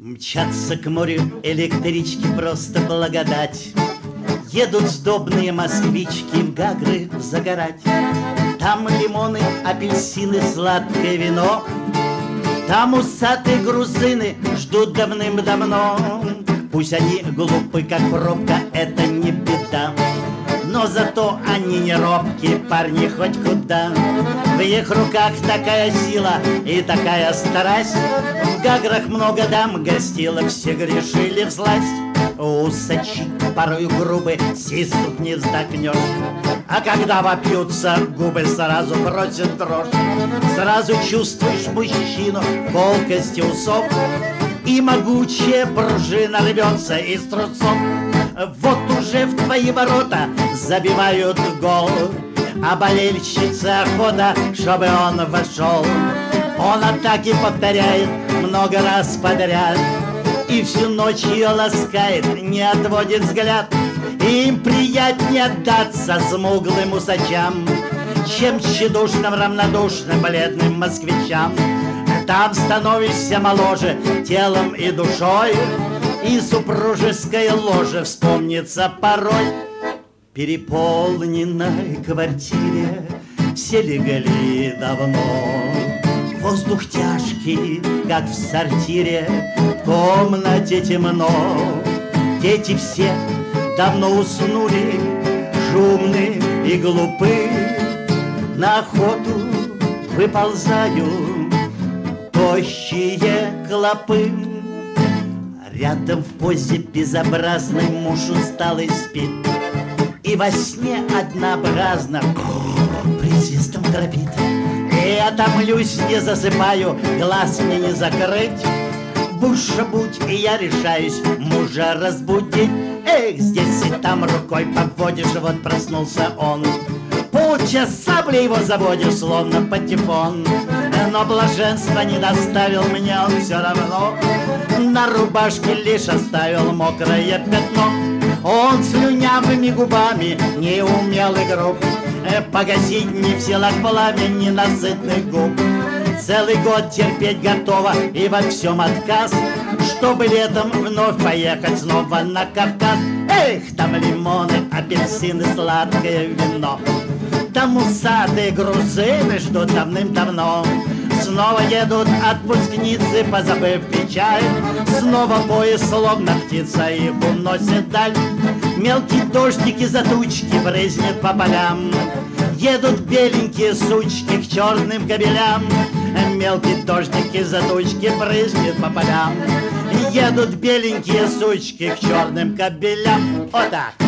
Мчатся к морю электрички, просто благодать. Едут сдобные москвички в Гагры загорать. Там лимоны, апельсины, сладкое вино. Там усатые грузины ждут давным-давно. Пусть они глупы, как пробка, это не беда. Но зато они не робкие, парни хоть куда. В их руках такая сила и такая страсть. В Гаграх много дам гостилок, все грешили всласть. Усачи порою грубы, сиснут не вздохнешь. А когда вопьются, губы сразу просят дрожь. Сразу чувствуешь мужчину, колкости усов. И могучая пружина рвется из трусов. Вот уже в твои ворота забивают гол, а болельщице охота, чтобы он вошел. Он атаки повторяет много раз подряд, и всю ночь ее ласкает, не отводит взгляд. И им приятнее отдаться смуглым усачам, чем тщедушным, равнодушным, бледным москвичам. Там становишься моложе телом и душой, и супружеское ложе вспомнится порой. В переполненной квартире все легли давно. Воздух тяжкий, как в сортире, в комнате темно. Дети все давно уснули, шумны и глупы. На охоту выползают тощие клопы. Рядом в позе безобразной муж усталый спит, и во сне однообразно присвистом храпит. И я томлюсь, не засыпаю, глаз мне не закрыть. Буша будь, и я решаюсь мужа разбудить. Эх, здесь и там рукой поводишь, вот проснулся он. Полчаса бля его заводишь, словно патефон. Но блаженства не доставил мне он все равно. На рубашке лишь оставил мокрое пятно. Он слюнявыми губами не умел и груб погасить не в силах пламя ненасытных губ. Целый год терпеть готова и во всем отказ, чтобы летом вновь поехать снова на Кавказ. Эх, там лимоны, апельсины, сладкое вино. Там усатые грузины ждут давным-давно. Снова едут отпускницы, позабыв печаль. Снова поезд, словно птица, их уносит даль. Мелкие дождики за тучки брызнет по полям. Едут беленькие сучки к черным кобелям. Мелкие дождики за тучки брызнет по полям. Едут беленькие сучки к черным кобелям. Вот так.